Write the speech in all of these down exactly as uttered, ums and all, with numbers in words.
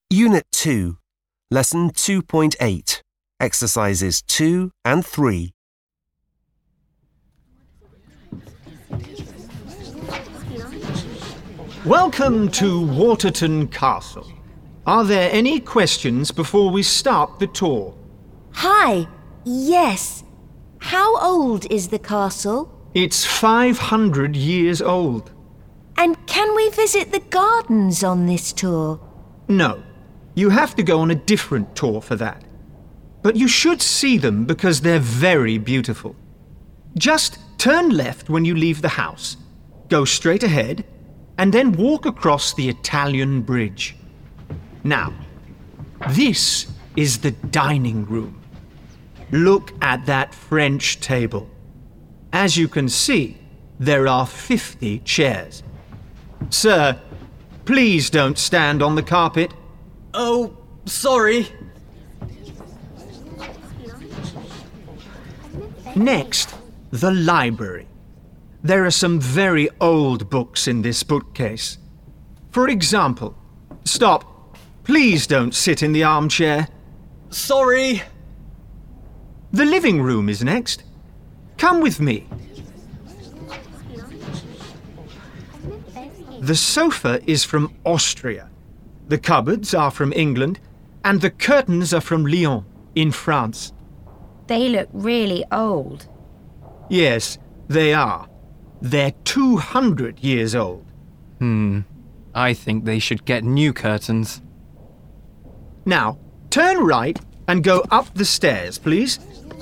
Unit two, Lesson two point eight, Exercises two and three. Welcome to Waterton Castle. Are there any questions before we start the tour? Hi, yes. How old is the castle? It's five hundred years old. And can we visit the gardens on this tour? No, you have to go on a different tour for that. But you should see them because they're very beautiful. Just turn left when you leave the house, go straight ahead, and then walk across the Italian bridge. Now, this is the dining room. Look at that French table. As you can see, there are fifty chairs. Sir, please don't stand on the carpet. Oh, sorry. Next, the library. There are some very old books in this bookcase. For example, stop. Please don't sit in the armchair. Sorry. The living room is next. Come with me. The sofa is from Austria. The cupboards are from England, and the curtains are from Lyon, in France. They look really old. Yes, they are. They're two hundred years old. Hmm. I think they should get new curtains. Now, turn right and go up the stairs, please.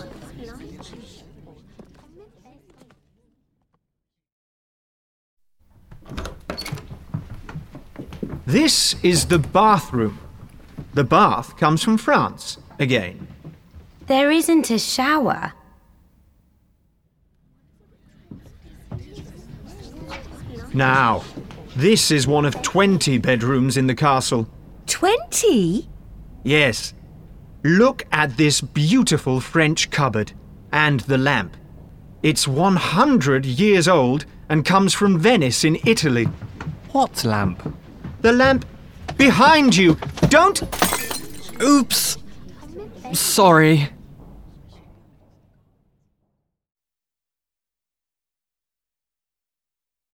This is the bathroom. The bath comes from France, again. There isn't a shower. Now, this is one of twenty bedrooms in the castle. Twenty? Yes. Look at this beautiful French cupboard and the lamp. It's one hundred years old and comes from Venice in Italy. What lamp? The lamp behind you. Don't... Oops. Sorry.